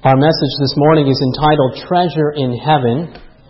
Our message this morning is entitled Treasure in Heaven.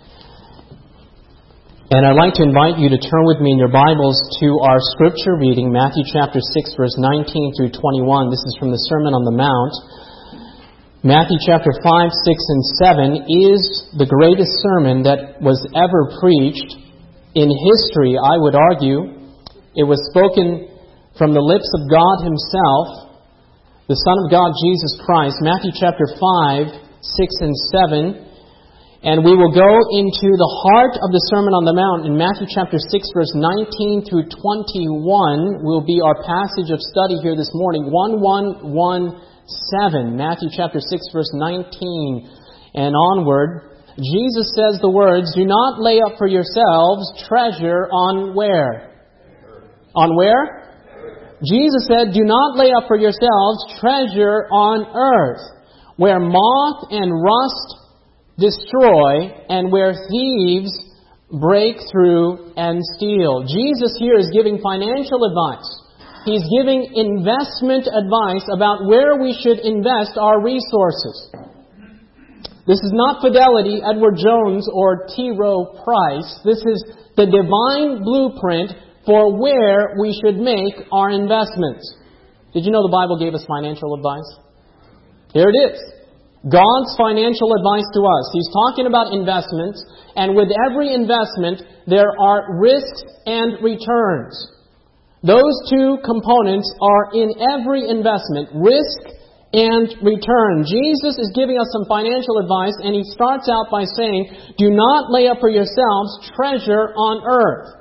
And I'd like to invite you to turn with me in your Bibles to our scripture reading, Matthew chapter 6, verse 19 through 21. This is from the Sermon on the Mount. Matthew chapter 5, 6, and 7 is the greatest sermon that was ever preached in history, I would argue. It was spoken from the lips of God Himself, the Son of God, Jesus Christ, Matthew chapter 5, 6, and 7. And we will go into the heart of the Sermon on the Mount in Matthew chapter 6, verse 19 through 21 will be our passage of study here this morning. 1117, Matthew chapter 6, verse 19 and onward. Jesus says the words, "Do not lay up for yourselves treasure on where?" On where? Jesus said, "Do not lay up for yourselves treasure on earth, where moth and rust destroy, and where thieves break through and steal." Jesus here is giving financial advice. He's giving investment advice about where we should invest our resources. This is not Fidelity, Edward Jones, or T. Rowe Price. This is the divine blueprint for where we should make our investments. Did you know the Bible gave us financial advice? Here it is. God's financial advice to us. He's talking about investments, and with every investment, there are risks and returns. Those two components are in every investment, risk and return. Jesus is giving us some financial advice, and He starts out by saying, "Do not lay up for yourselves treasure on earth."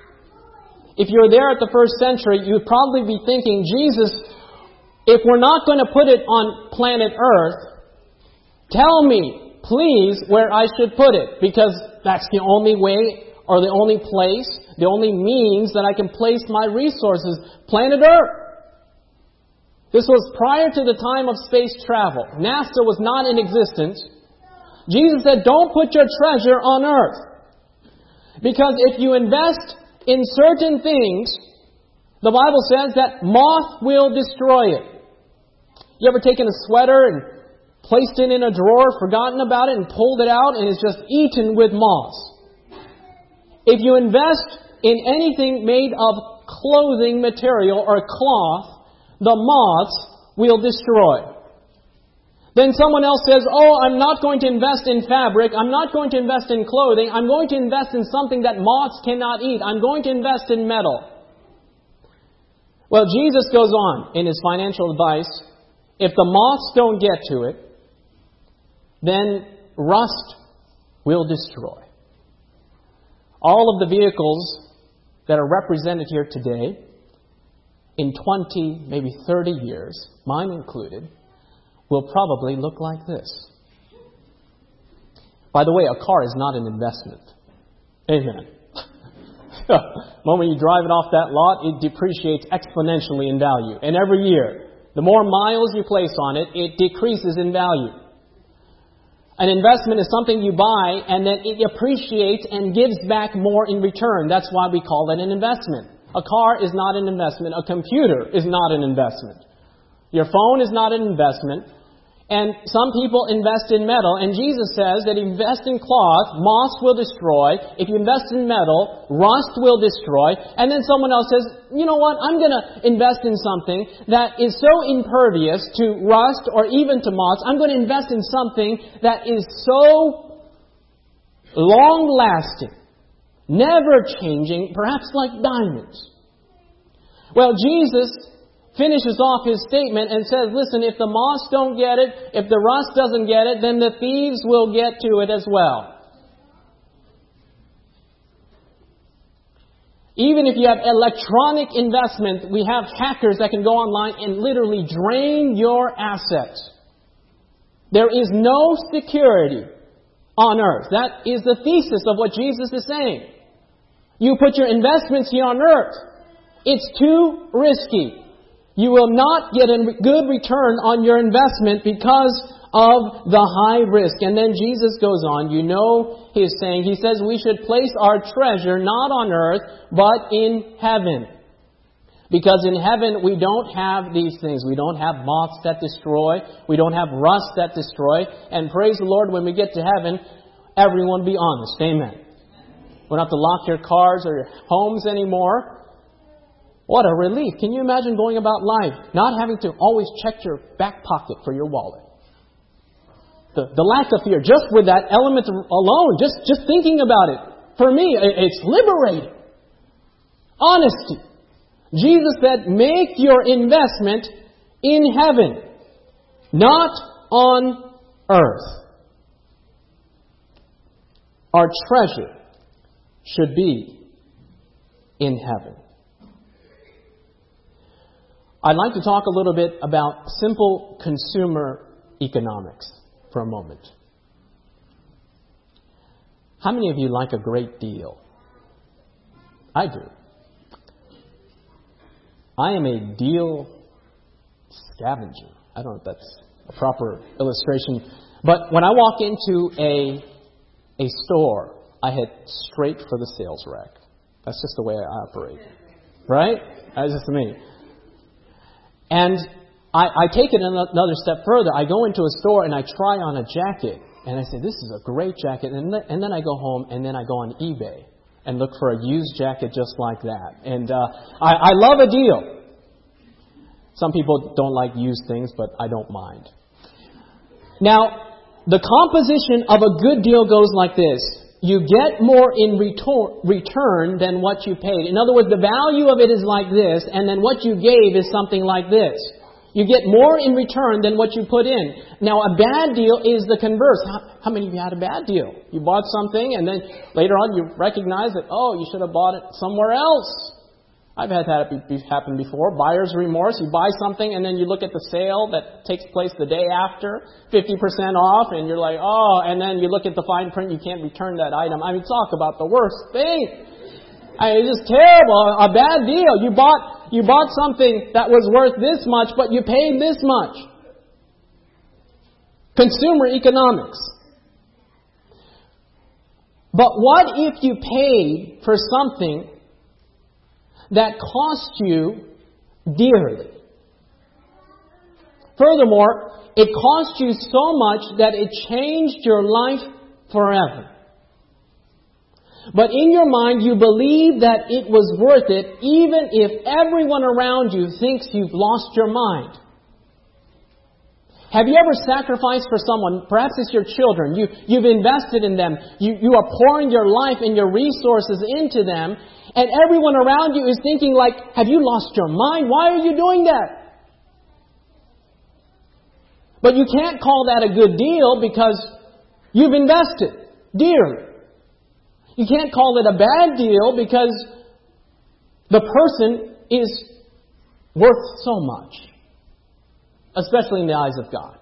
If you're there at the first century, you'd probably be thinking, Jesus, if we're not going to put it on planet Earth, tell me, please, where I should put it, because that's the only way or the only place, the only means that I can place my resources, planet Earth. This was prior to the time of space travel. NASA was not in existence. Jesus said, don't put your treasure on Earth. Because if you invest in certain things, the Bible says that moth will destroy it. You ever taken a sweater and placed it in a drawer, forgotten about it, and pulled it out, and it's just eaten with moths? If you invest in anything made of clothing material or cloth, the moths will destroy. Then someone else says, "Oh, I'm not going to invest in fabric. I'm not going to invest in clothing. I'm going to invest in something that moths cannot eat. I'm going to invest in metal." Well, Jesus goes on in His financial advice. If the moths don't get to it, then rust will destroy. All of the vehicles that are represented here today, in 20, maybe 30 years, mine included, will probably look like this. By the way, a car is not an investment. Amen. The moment you drive it off that lot, it depreciates exponentially in value. And every year, the more miles you place on it, it decreases in value. An investment is something you buy and then it appreciates and gives back more in return. That's why we call it an investment. A car is not an investment. A computer is not an investment. Your phone is not an investment. And some people invest in metal, and Jesus says that if you invest in cloth, moths will destroy. If you invest in metal, rust will destroy. And then someone else says, "You know what, I'm going to invest in something that is so impervious to rust or even to moths. I'm going to invest in something that is so long-lasting, never changing, perhaps like diamonds." Well, Jesus finishes off His statement and says, listen, if the moths don't get it, if the rust doesn't get it, then the thieves will get to it as well. Even if you have electronic investment, we have hackers that can go online and literally drain your assets. There is no security on earth. That is the thesis of what Jesus is saying. You put your investments here on earth. It's too risky. You will not get a good return on your investment because of the high risk. And then Jesus goes on. You know He is saying, He says we should place our treasure not on earth, but in heaven. Because in heaven, we don't have these things. We don't have moths that destroy. We don't have rust that destroy. And praise the Lord, when we get to heaven, everyone be honest. Amen. We don't have to lock your cars or your homes anymore. What a relief. Can you imagine going about life, not having to always check your back pocket for your wallet? The lack of fear, just with that element alone, just thinking about it. For me, it's liberating. Honesty. Jesus said, make your investment in heaven, not on earth. Our treasure should be in heaven. I'd like to talk a little bit about simple consumer economics for a moment. How many of you like a great deal? I do. I am a deal scavenger. I don't know if that's a proper illustration. But when I walk into a store, I head straight for the sales rack. That's just the way I operate. Right? That's just me. And I take it another step further. I go into a store and I try on a jacket. And I say, this is a great jacket. And then I go home and then I go on eBay and look for a used jacket just like that. And I love a deal. Some people don't like used things, but I don't mind. Now, the composition of a good deal goes like this. You get more in return than what you paid. In other words, the value of it is like this, and then what you gave is something like this. You get more in return than what you put in. Now, a bad deal is the converse. How many of you had a bad deal? You bought something, and then later on you recognize that, you should have bought it somewhere else. I've had that happen before. Buyer's remorse. You buy something, and then you look at the sale that takes place the day after, 50% off, and you're like, and then you look at the fine print, you can't return that item. I mean, talk about the worst thing. It's just terrible. A bad deal. You bought something that was worth this much, but you paid this much. Consumer economics. But what if you paid for something that cost you dearly? Furthermore, it cost you so much that it changed your life forever. But in your mind, you believe that it was worth it, even if everyone around you thinks you've lost your mind. Have you ever sacrificed for someone? Perhaps it's your children. You've invested in them. You are pouring your life and your resources into them. And everyone around you is thinking like, have you lost your mind? Why are you doing that? But you can't call that a good deal because you've invested dearly. You can't call it a bad deal because the person is worth so much, especially in the eyes of God.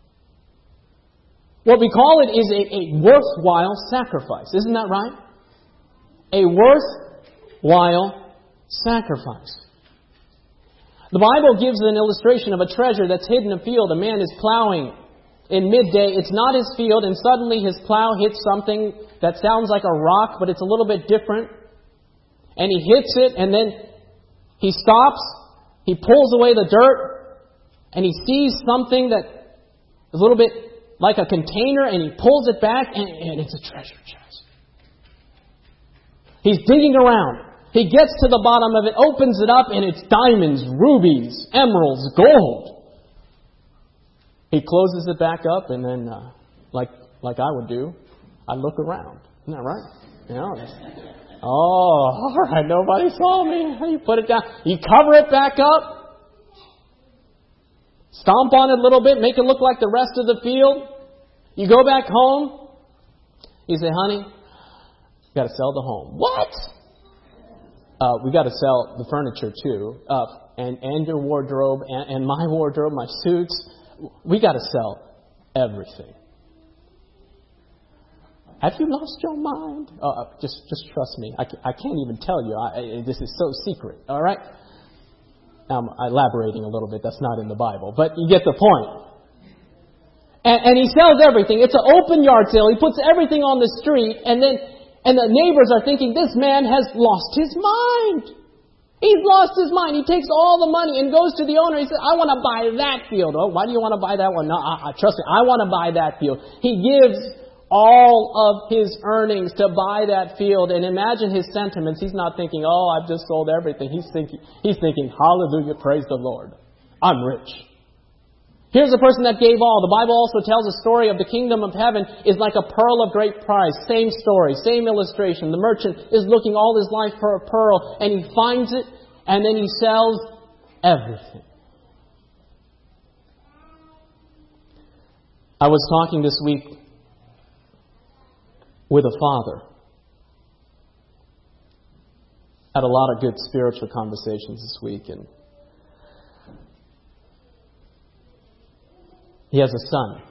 What we call it is a worthwhile sacrifice. Isn't that right? A worthwhile sacrifice. The Bible gives an illustration of a treasure that's hidden in a field. A man is plowing in midday. It's not his field, and suddenly his plow hits something that sounds like a rock, but it's a little bit different. And he hits it, and then he stops. He pulls away the dirt, and he sees something that is a little bit like a container, and he pulls it back, and it's a treasure chest. He's digging around. He gets to the bottom of it, opens it up, and it's diamonds, rubies, emeralds, gold. He closes it back up, and then, like I would do, I look around. Isn't that right? You know, all right, nobody saw me. You put it down. You cover it back up. Stomp on it a little bit, make it look like the rest of the field. You go back home. You say, honey, you got to sell the home. What? We got to sell the furniture too, and your wardrobe, and my wardrobe, my suits. We got to sell everything. Have you lost your mind? Just trust me. I can't even tell you. This is so secret. All right. I'm elaborating a little bit. That's not in the Bible, but you get the point. And he sells everything. It's an open yard sale. He puts everything on the street, and the neighbors are thinking, this man has lost his mind. He's lost his mind. He takes all the money and goes to the owner. He says, I want to buy that field. Oh, why do you want to buy that one? No, trust me, I want to buy that field. He gives all of his earnings to buy that field. And imagine his sentiments. He's not thinking, oh, I've just sold everything. He's thinking, hallelujah, praise the Lord. I'm rich. Here's a person that gave all. The Bible also tells a story of the kingdom of heaven is like a pearl of great price. Same story, same illustration. The merchant is looking all his life for a pearl, and he finds it, and then he sells everything. I was talking this week with a father. Had a lot of good spiritual conversations this week, and he has a son.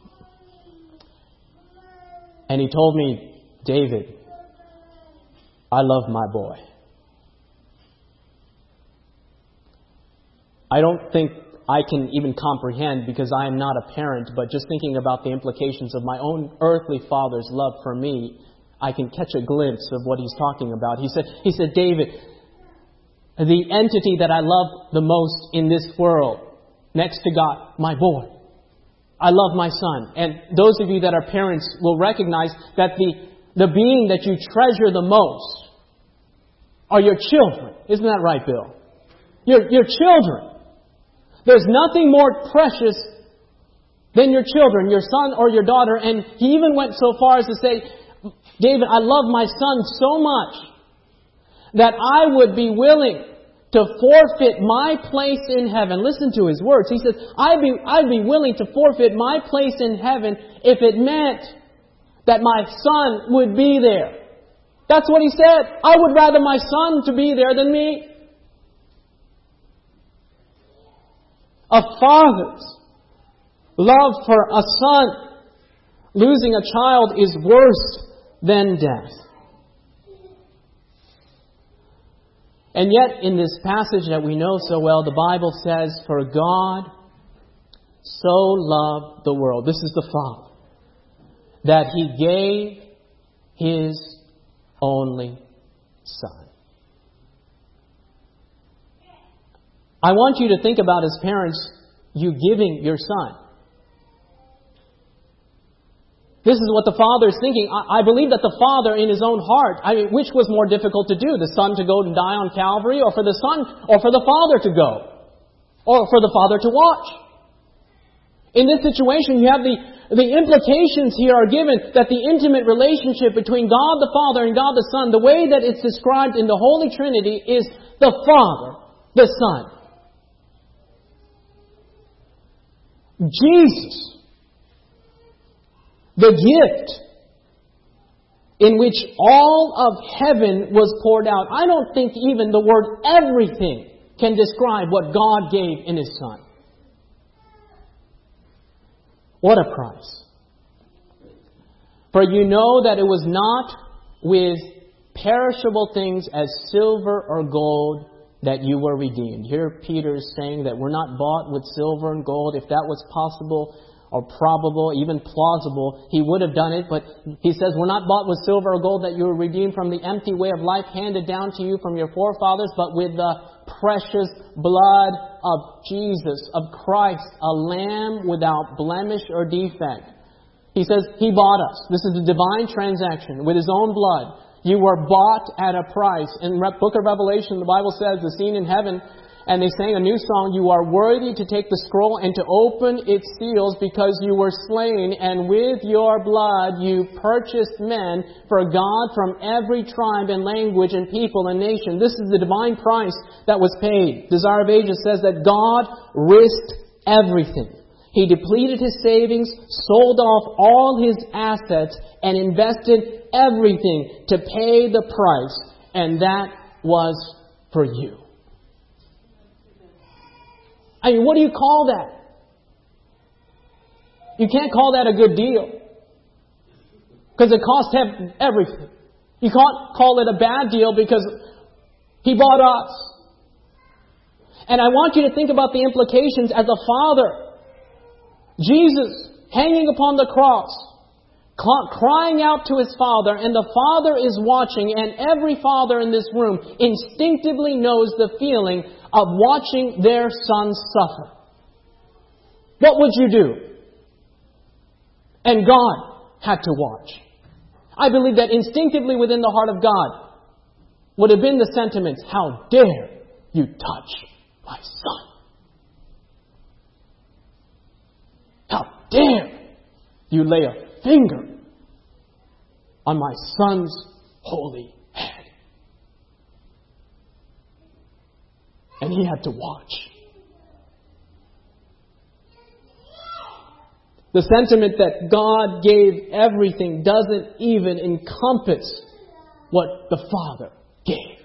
And he told me, David, I love my boy. I don't think I can even comprehend because I am not a parent, but just thinking about the implications of my own earthly father's love for me, I can catch a glimpse of what he's talking about. He said, David, the entity that I love the most in this world, next to God, my boy. I love my son. And those of you that are parents will recognize that the being that you treasure the most are your children. Isn't that right, Bill? Your children. There's nothing more precious than your children, your son or your daughter. And he even went so far as to say, David, I love my son so much that I would be willing to forfeit my place in heaven. Listen to his words. He says, I'd be willing to forfeit my place in heaven if it meant that my son would be there. That's what he said. I would rather my son to be there than me. A father's love for a son, losing a child, is worse than death. And yet, in this passage that we know so well, the Bible says, for God so loved the world, this is the Father, that He gave His only Son. I want you to think about, as parents, you giving your son. This is what the Father is thinking. I believe that the Father in His own heart, which was more difficult to do? The Son to go and die on Calvary, or for the Son, or for the Father to go? Or for the Father to watch? In this situation, you have the implications here are given that the intimate relationship between God the Father and God the Son, the way that it's described in the Holy Trinity, is the Father, the Son. Jesus, the gift in which all of heaven was poured out. I don't think even the word everything can describe what God gave in His Son. What a price. For you know that it was not with perishable things as silver or gold that you were redeemed. Here Peter is saying that we're not bought with silver and gold. If that was possible or probable, even plausible, he would have done it. But he says we're not bought with silver or gold that you were redeemed from the empty way of life handed down to you from your forefathers, but with the precious blood of Jesus, of Christ, a lamb without blemish or defect. He says He bought us. This is a divine transaction with His own blood. You were bought at a price. In the book of Revelation, the Bible says, the scene in heaven, and they sang a new song, you are worthy to take the scroll and to open its seals because you were slain, and with your blood you purchased men for God from every tribe and language and people and nation. This is the divine price that was paid. Desire of Ages says that God risked everything. He depleted His savings, sold off all His assets, and invested everything to pay the price. And that was for you. I mean, what do you call that? You can't call that a good deal. Because it cost Him everything. You can't call it a bad deal because He bought us. And I want you to think about the implications as a father. Jesus, hanging upon the cross, crying out to his Father, and the Father is watching, and every father in this room instinctively knows the feeling of watching their son suffer. What would you do? And God had to watch. I believe that instinctively within the heart of God would have been the sentiments, how dare you touch my son? How dare you lay a finger on my son's holy head? And he had to watch. The sentiment that God gave everything doesn't even encompass what the Father gave.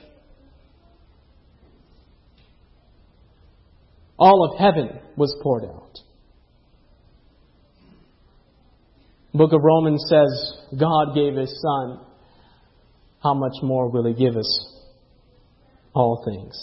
All of heaven was poured out. The book of Romans says, God gave His Son. How much more will He give us all things?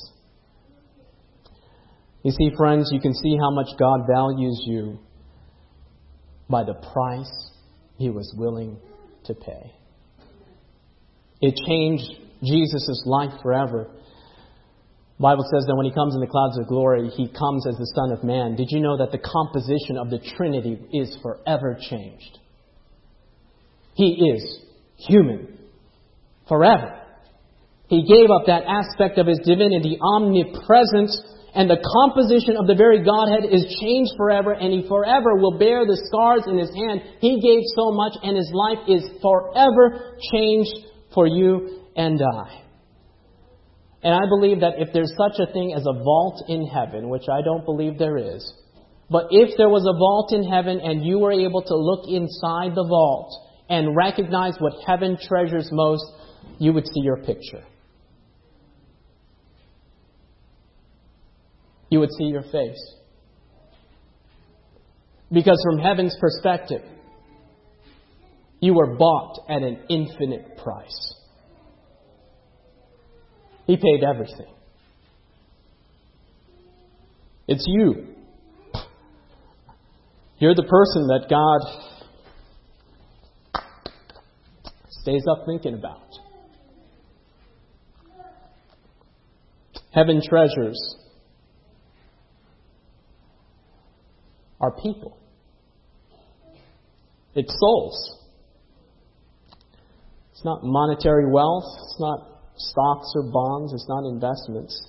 You see, friends, you can see how much God values you by the price He was willing to pay. It changed Jesus' life forever. The Bible says that when He comes in the clouds of glory, He comes as the Son of Man. Did you know that the composition of the Trinity is forever changed? He is human forever. He gave up that aspect of His divinity, omnipresence, and the composition of the very Godhead is changed forever, and He forever will bear the scars in His hand. He gave so much, and His life is forever changed for you and I. And I believe that if there's such a thing as a vault in heaven, which I don't believe there is, but if there was a vault in heaven and you were able to look inside the vault and recognize what heaven treasures most, you would see your picture. You would see your face. Because from heaven's perspective, you were bought at an infinite price. He paid everything. It's you. You're the person that God stays up thinking about. Heaven treasures are people. It's souls. It's not monetary wealth. It's not stocks or bonds. It's not investments.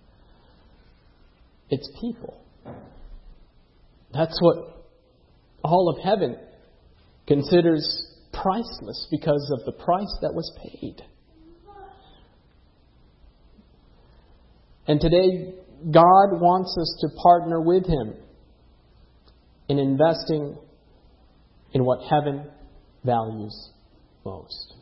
It's people. That's what all of heaven considers priceless because of the price that was paid. And today, God wants us to partner with Him in investing in what heaven values most.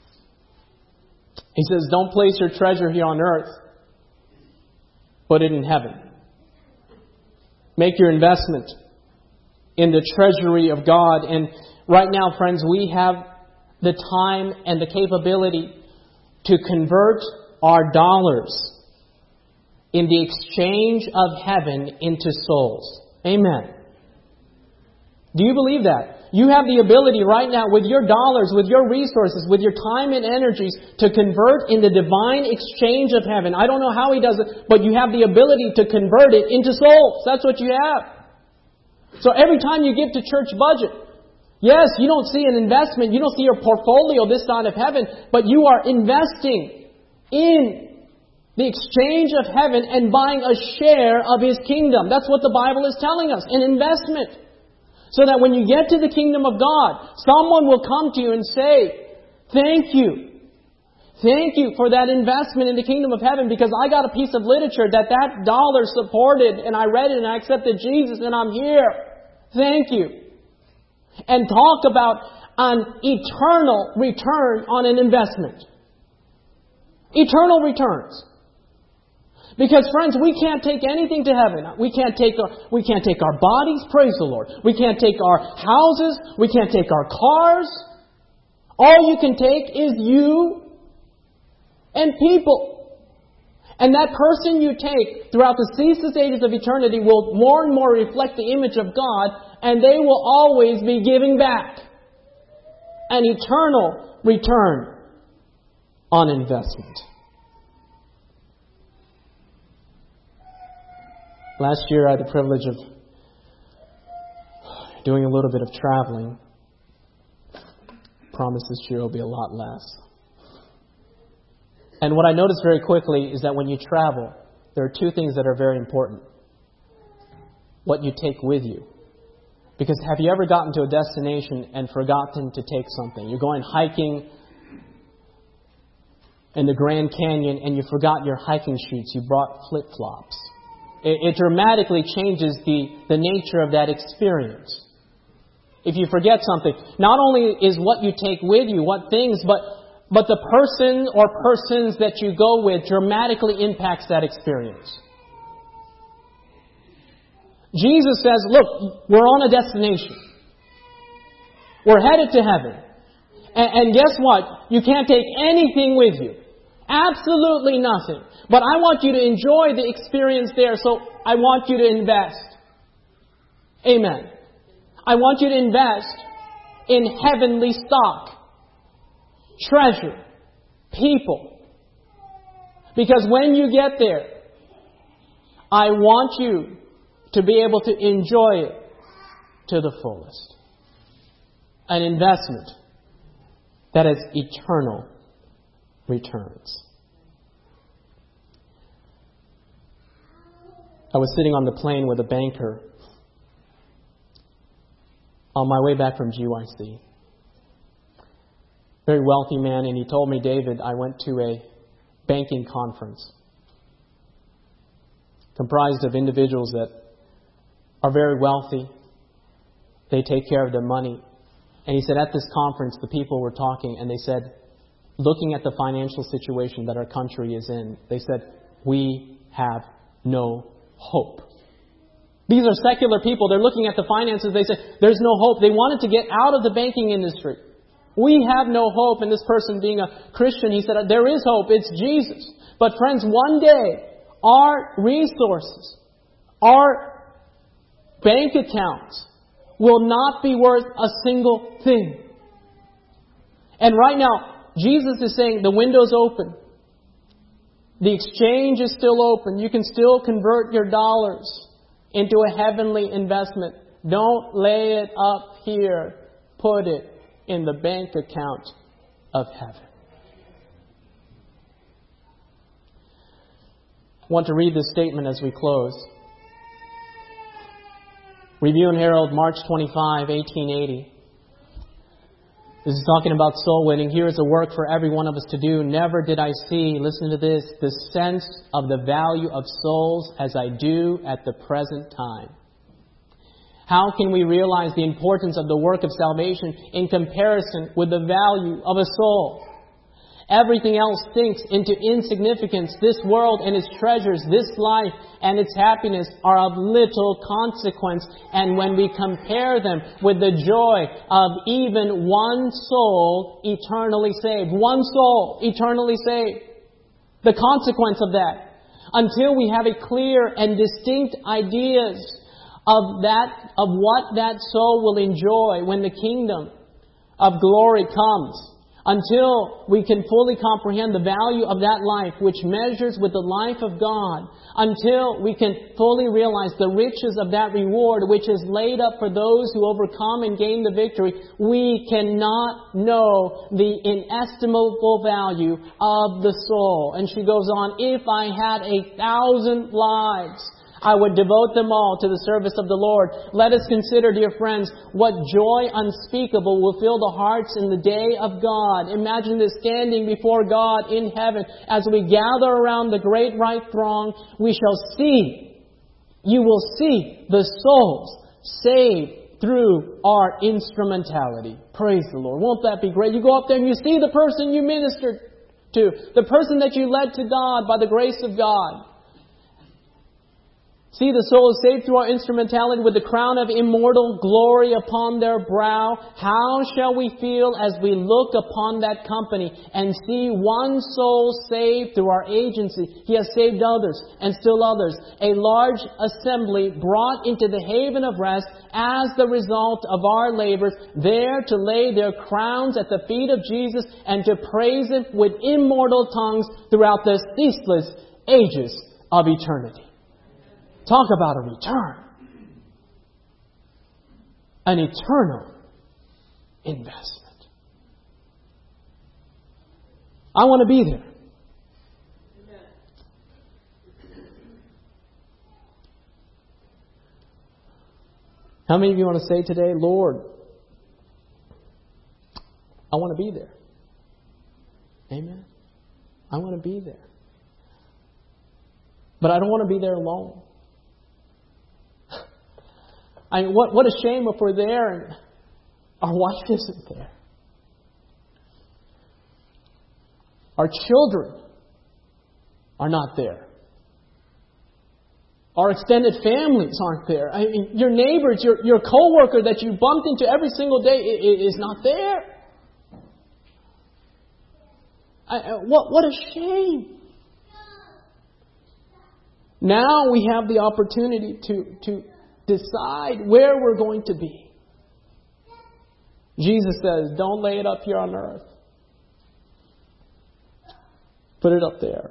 He says, don't place your treasure here on earth. Put it in heaven. Make your investment in the treasury of God. And right now, friends, we have the time and the capability to convert our dollars in the exchange of heaven into souls. Amen. Do you believe that? You have the ability right now with your dollars, with your resources, with your time and energies to convert in the divine exchange of heaven. I don't know how He does it, but you have the ability to convert it into souls. That's what you have. So every time you give to church budget, yes, you don't see an investment, you don't see your portfolio this side of heaven, but you are investing in the exchange of heaven and buying a share of His kingdom. That's what the Bible is telling us, an investment. So that when you get to the kingdom of God, someone will come to you and say, thank you. Thank you for that investment in the kingdom of heaven, because I got a piece of literature that dollar supported, and I read it and I accepted Jesus and I'm here. Thank you. And talk about an eternal return on an investment. Eternal returns. Because, friends, we can't take anything to heaven. We can't take our bodies, praise the Lord. We can't take our houses. We can't take our cars. All you can take is you and people. And that person you take throughout the ceaseless ages of eternity will more and more reflect the image of God, and they will always be giving back. an eternal return on investment. Last year I had the privilege of doing a little bit of traveling. Promise this year will be a lot less. And what I noticed very quickly is that when you travel, there are two things that are very important. What you take with you. Because have you ever gotten to a destination and forgotten to take something? You're going hiking in the Grand Canyon and you forgot your hiking shoes. You brought flip-flops. It dramatically changes the nature of that experience. If you forget something, not only is what you take with you, what things, but the person or persons that you go with dramatically impacts that experience. Jesus says, look, we're on a destination. We're headed to heaven. And guess what? You can't take anything with you. Absolutely nothing. But I want you to enjoy the experience there, so I want you to invest. Amen. I want you to invest in heavenly stock. Treasure. People. Because when you get there, I want you to be able to enjoy it to the fullest. An investment that has eternal returns. I was sitting on the plane with a banker on my way back from GYC. Very wealthy man, and he told me, David, I went to a banking conference comprised of individuals that are very wealthy. They take care of their money. And he said at this conference, the people were talking, and they said, looking at the financial situation that our country is in, they said, we have no hope. These are secular people. They're looking at the finances. They say, there's no hope. They wanted to get out of the banking industry. We have no hope. And this person being a Christian, he said, there is hope. It's Jesus. But friends, one day, our resources, our bank accounts will not be worth a single thing. And right now, Jesus is saying the window's open. The exchange is still open. You can still convert your dollars into a heavenly investment. Don't lay it up here. Put it in the bank account of heaven. I want to read this statement as we close. Review and Herald, March 25, 1880. This is talking about soul winning. Here is a work for every one of us to do. Never did I see, listen to this, the sense of the value of souls as I do at the present time. How can we realize the importance of the work of salvation in comparison with the value of a soul? Everything else sinks into insignificance. This world and its treasures, this life and its happiness are of little consequence. And when we compare them with the joy of even one soul eternally saved, one soul eternally saved, the consequence of that, until we have a clear and distinct ideas of what that soul will enjoy when the kingdom of glory comes, until we can fully comprehend the value of that life which measures with the life of God, until we can fully realize the riches of that reward which is laid up for those who overcome and gain the victory, we cannot know the inestimable value of the soul. And she goes on, if I had 1,000 lives, I would devote them all to the service of the Lord. Let us consider, dear friends, what joy unspeakable will fill the hearts in the day of God. Imagine this, standing before God in heaven. As we gather around the great white throng, we shall see, you will see the souls saved through our instrumentality. Praise the Lord. Won't that be great? You go up there and you see the person you ministered to, the person that you led to God by the grace of God. See, the soul is saved through our instrumentality with the crown of immortal glory upon their brow. How shall we feel as we look upon that company and see one soul saved through our agency? He has saved others and still others. A large assembly brought into the haven of rest as the result of our labors, there to lay their crowns at the feet of Jesus and to praise Him with immortal tongues throughout the ceaseless ages of eternity. Talk about a return. An eternal investment. I want to be there. How many of you want to say today, Lord, I want to be there? Amen. I want to be there. But I don't want to be there alone. I mean, what a shame if we're there and our wife isn't there. Our children are not there. Our extended families aren't there. I mean, your neighbors, your coworker that you bumped into every single day is not there. What a shame. Now we have the opportunity to decide where we're going to be. Jesus says, don't lay it up here on earth. Put it up there.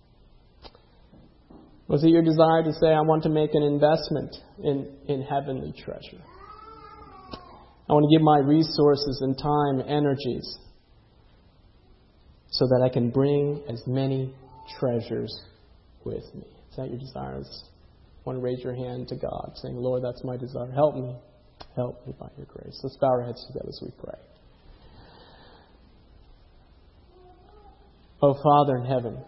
Was it your desire to say, I want to make an investment in heavenly treasure? I want to give my resources and time, energies, so that I can bring as many treasures with me. Is that your desire? I want to raise your hand to God, saying, Lord, that's my desire. Help me. Help me by your grace. Let's bow our heads together as we pray. Oh, Father in heaven,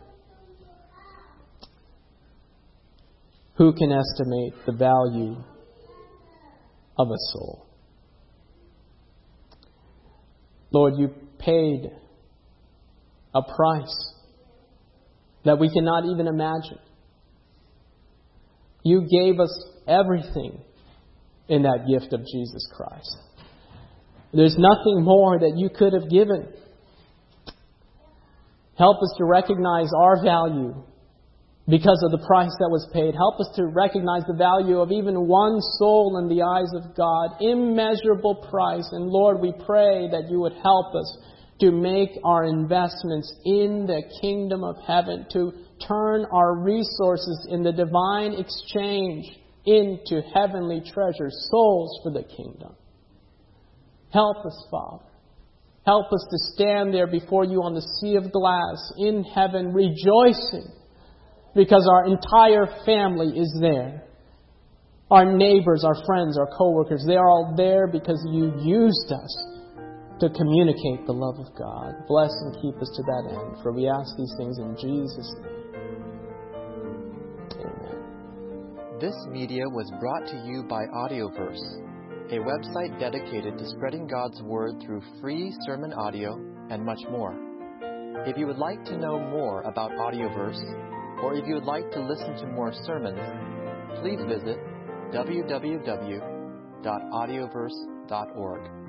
who can estimate the value of a soul? Lord, you paid a price that we cannot even imagine. You gave us everything in that gift of Jesus Christ. There's nothing more that you could have given. Help us to recognize our value because of the price that was paid. Help us to recognize the value of even one soul in the eyes of God. Immeasurable price. And Lord, we pray that you would help us to make our investments in the kingdom of heaven, to turn our resources in the divine exchange into heavenly treasures, souls for the kingdom. Help us, Father. Help us to stand there before you on the sea of glass in heaven, rejoicing because our entire family is there. Our neighbors, our friends, our co-workers, they are all there because you used us to communicate the love of God. Bless and keep us to that end. For we ask these things in Jesus' name. Amen. This media was brought to you by Audioverse, a website dedicated to spreading God's Word through free sermon audio and much more. If you would like to know more about Audioverse, or if you would like to listen to more sermons, please visit www.audioverse.org.